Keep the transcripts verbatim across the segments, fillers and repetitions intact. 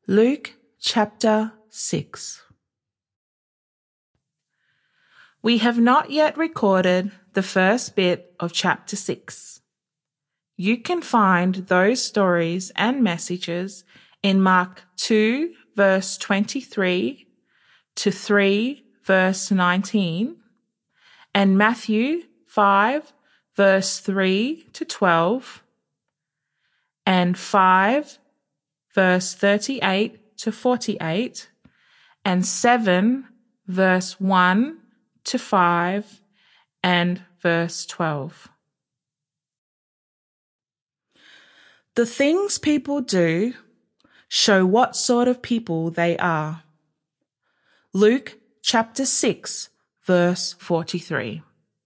Luke chapter six. We have not yet recorded the first bit of chapter six. You can find those stories and messages in Mark two verse twenty-three to three verse nineteen and Matthew five verse three to twelve and five verse thirty-eight to forty-eight and seven verse one to five and verse twelve. The things people do show what sort of people they are. Luke chapter six verse forty-three.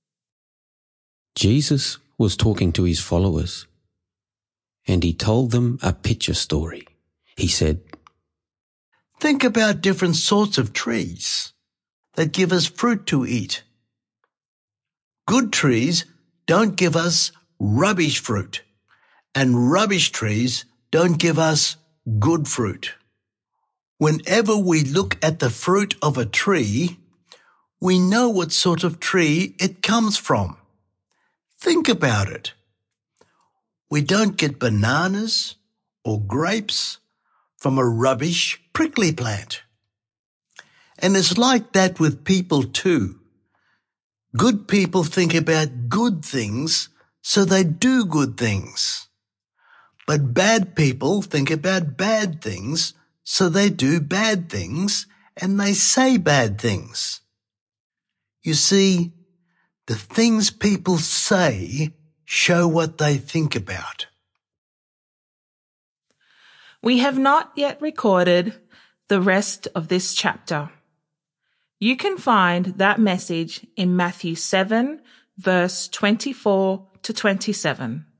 Jesus was talking to his followers, and he told them a picture story. He said, "Think about different sorts of trees that give us fruit to eat. Good trees don't give us rubbish fruit, and rubbish trees don't give us good fruit. Whenever we look at the fruit of a tree, we know what sort of tree it comes from. Think about it. We don't get bananas or grapes from a rubbish prickly plant. And it's like that with people too. Good people think about good things, so they do good things. But bad people think about bad things, so they do bad things and they say bad things. You see, the things people say show what they think about." We have not yet recorded the rest of this chapter. You can find that message in Matthew seven, verse twenty-four to twenty-seven.